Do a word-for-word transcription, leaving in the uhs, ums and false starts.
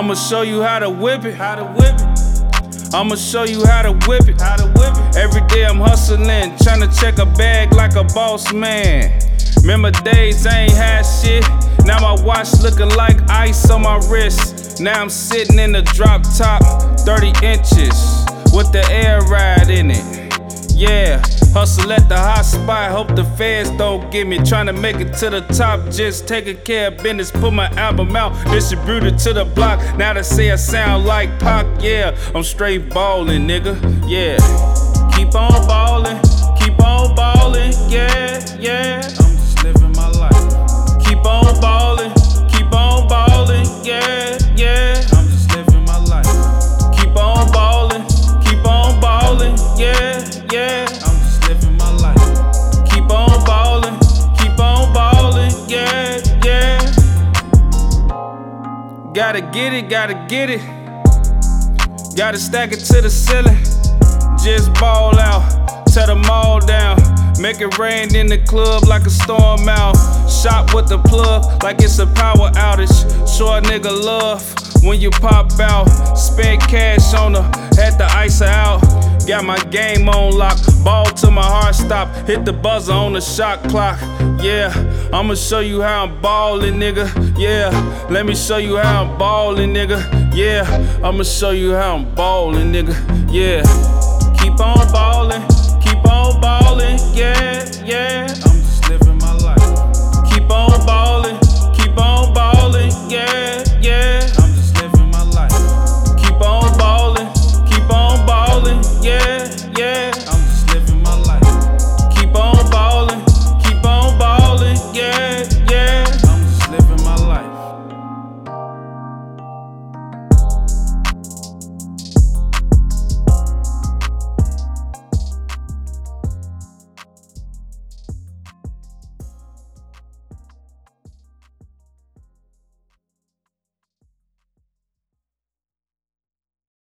I'ma show you how to whip it, how to whip it. I'ma show you how to whip it, how to whip it. Every day I'm hustling, tryna check a bag like a boss man. Remember days I ain't had shit. Now my watch looking like ice on my wrist. Now I'm sitting in the drop top, thirty inches, with the air ride in it. Yeah, hustle at the hot spot, hope the feds don't get me. Tryna make it to the top, just taking care of business. Put my album out, distributed to the block. Now they say I sound like Pac, yeah. I'm straight ballin', nigga, yeah. Keep on ballin', keep on ballin', yeah, yeah. I'm just living my life. Keep on ballin', keep on ballin', yeah, yeah. I'm just living my life. Keep on ballin', keep on ballin', yeah, yeah. I'm just living my life. Keep on ballin', keep on ballin', yeah, yeah. Gotta get it, gotta get it. Gotta stack it to the ceiling. Just ball out, tear them all down. Make it rain in the club like a storm out. Shop with the plug like it's a power outage. Show a nigga love when you pop out. Spend cash on her, had to ice her out. Got my game on lock, ball till my heart stop. Hit the buzzer on the shot clock. Yeah, I'ma show you how I'm ballin', nigga. Yeah, let me show you how I'm ballin', nigga. Yeah, I'ma show you how I'm ballin', nigga. Yeah. Keep on ballin',